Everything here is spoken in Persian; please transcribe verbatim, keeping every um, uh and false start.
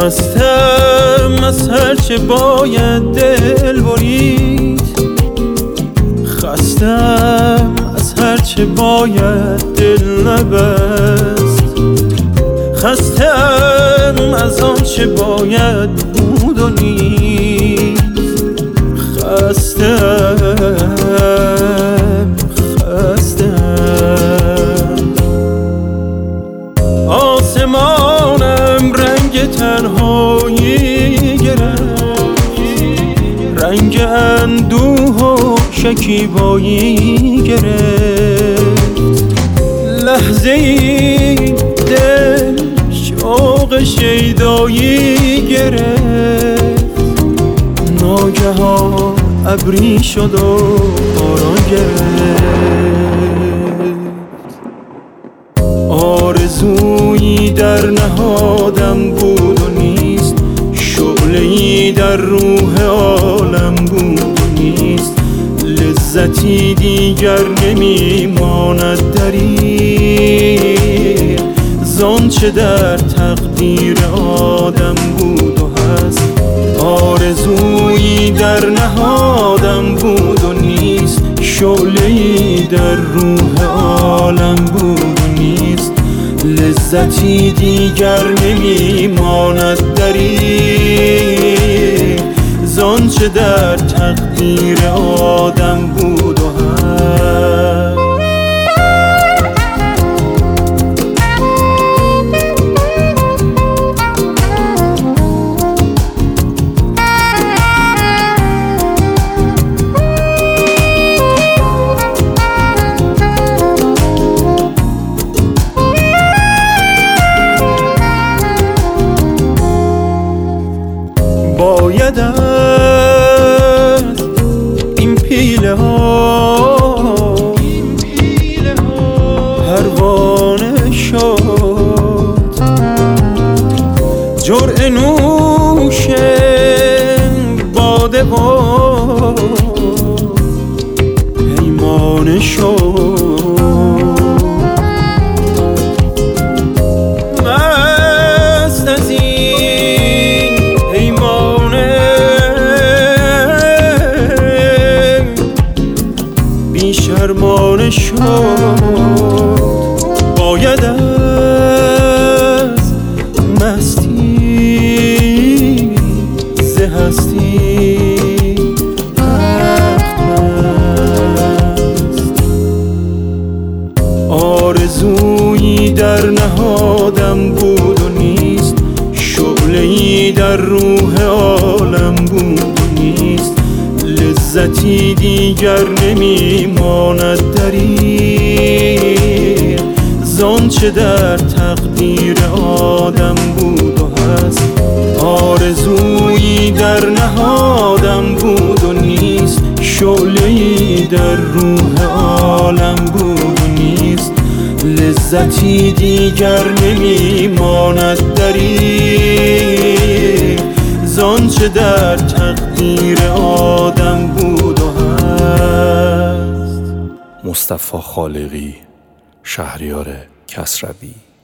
خستم از هرچه باید دل برید، خستم از هرچه باید دل نبست، خستم از آنچه باید بود و نیست، خستم خستم. آسمانم رنگ تنهایی گرفت، رنگ اندوه و شکیبایی گرفت، لحظه ای دل شوق شیدایی گرفت، ناگهان ابری شد و باران گرفت. آرزویی در نهادم بود و نیست، شعله‌ای در روح عالم بود و نیست، لذتی دیگر نمیماند دریغ زانچه در تقدیر آدم بود و هست. آرزویی در نهادم بود و نیست، شعله‌ای در روح عالم بود و نیست، لذتی دیگر نمیماند دریغ زانچه در تقدیر آدم بود و هست. باید از این پیله ها پروانه شد، جرعه نوش باده و پیمانه شد، مست از این پیمانه بی‌شرمانه شد. باید از مستی ز هستی رخت بست. آرزویی در نهادم بود و نیست، شعله‌ای در روح عالم بود و نیست، لذتی دیگر نمیماند دریغ زانچه در تقدیر آدم بود و هست. آرزویی در نهادم بود و نیست، شعله‌ای در روح عالم بود و نیست، لذتی دیگر نمیماند دریغ زانچه در تقدیر آدم بود و هست. مصطفی خالقی، شهریار کسروی.